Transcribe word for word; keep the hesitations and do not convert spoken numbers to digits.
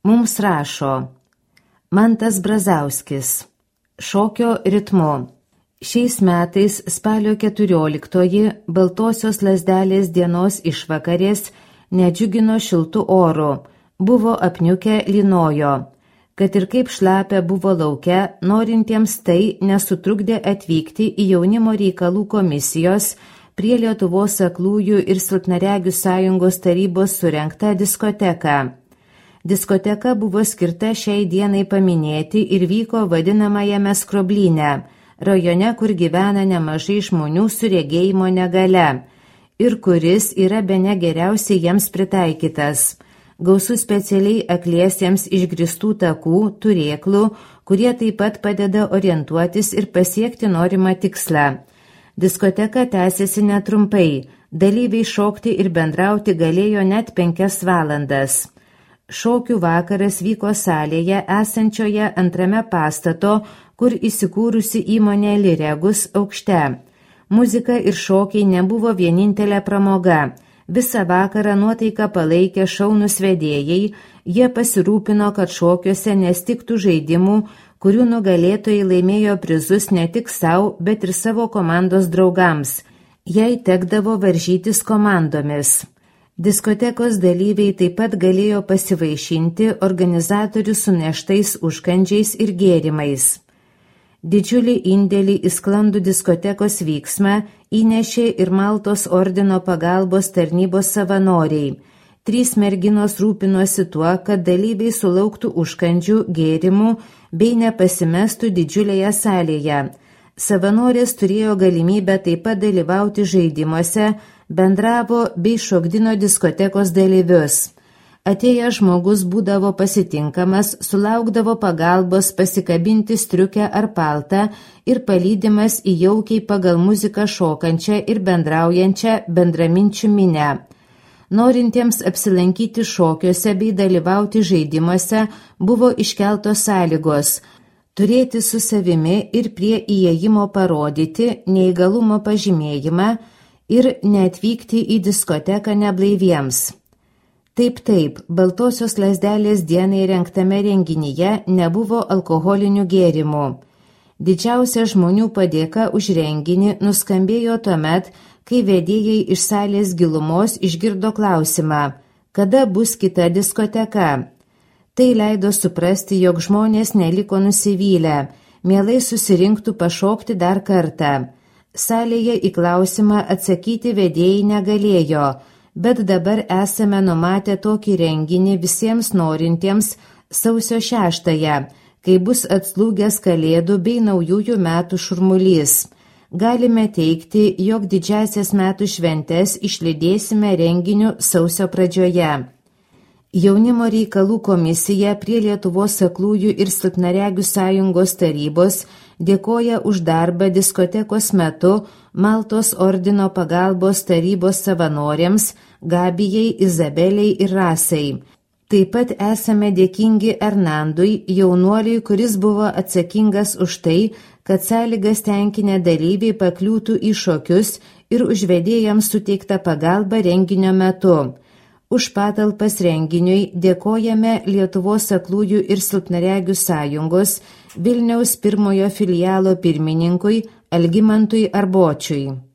Mums rašo Mantas Brazauskis. Šokio ritmu. Šiais metais spalio keturioliktoji Baltosios lazdelės dienos išvakarės nedžiugino šiltų orų, buvo apniukę lynojo. Kad ir kaip šlapia buvo lauke, norintiems tai nesutrukdė atvykti į jaunimo reikalų komisijos prie Lietuvos aklųjų ir silpnaregių sąjungos tarybos surengtą diskoteką. Diskoteka buvo skirta šiai dienai paminėti ir vyko vadinamajame Skroblyne, rajone, kur gyvena nemažai žmonių su regėjimo negale ir kuris yra bene geriausiai jiems pritaikytas. Gausų specialiai akliesiems išgrįstų takų, turėklų, kurie taip pat padeda orientuotis ir pasiekti norimą tikslą. Diskoteka tęsiasi netrumpai, dalyviai šokti ir bendrauti galėjo net penkias valandas. Šokių vakaras vyko salėje esančioje antrame pastato, kur įsikūrusi įmonė Liregus aukšte. Muzika ir šokiai nebuvo vienintelė pramoga. Visą vakarą nuotaiką palaikė šaunūs vedėjai, jie pasirūpino, kad šokiuose nestiktų žaidimų, kurių nugalėtojai laimėjo prizus ne tik savo, bet ir savo komandos draugams. Jai tekdavo varžytis komandomis. Diskotekos dalyviai taip pat galėjo pasivaišinti organizatorių suneštais užkandžiais ir gėrimais. Didžiulį indėlį į sklandų diskotekos vyksmą įnešė ir Maltos ordino pagalbos tarnybos savanoriai. Trys merginos rūpinosi tuo, kad dalyviai sulauktų užkandžių, gėrimų bei nepasimestų didžiulėje salėje. Savanorės turėjo galimybę taip pat dalyvauti žaidimuose, bendravo bei šokdino diskotekos dalyvius. Atėjęs žmogus būdavo pasitinkamas, sulaukdavo pagalbos pasikabinti striukę ar paltą ir palydimas į jaukiai pagal muziką šokančią ir bendraujančią bendraminčių minę. Norintiems apsilankyti šokiuose bei dalyvauti žaidimuose buvo iškeltos sąlygos – turėti su savimi ir prie įėjimo parodyti neįgalumo pažymėjimą ir neatvykti į diskoteką neblaiviems. Taip, taip, Baltosios lazdelės dienai rengtame renginyje nebuvo alkoholinių gėrimų. Didžiausia žmonių padėka už renginį nuskambėjo tuomet, kai vedėjai iš salės gilumos išgirdo klausimą, kada bus kita diskoteka. Tai leido suprasti, jog žmonės neliko nusivylę, mielai susirinktų pašokti dar kartą. Salėje į klausimą atsakyti vedėjai negalėjo, bet dabar esame numatę tokį renginį visiems norintiems sausio šeštąją, kai bus atslūgęs Kalėdų bei Naujųjų metų šurmulys. Galime teikti, jog didžiasias metų šventes išlydėsime renginiu sausio pradžioje. Jaunimo reikalų komisija prie Lietuvos aklųjų ir silpnaregių sąjungos tarybos dėkoja už darbą diskotekos metu Maltos ordino pagalbos tarybos savanoriams Gabijai, Izabeliai ir Rasai. Taip pat esame dėkingi Ernandui, jaunuoliui, kuris buvo atsakingas už tai, kad sąlygas tenkinę dalyviai pakliūtų į šokius ir už vedėjams suteiktą pagalbą renginio metu. Už patalpas renginiui dėkojame Lietuvos aklųjų ir silpnaregių sąjungos Vilniaus pirmojo filialo pirmininkui Algimantui Arbočiui.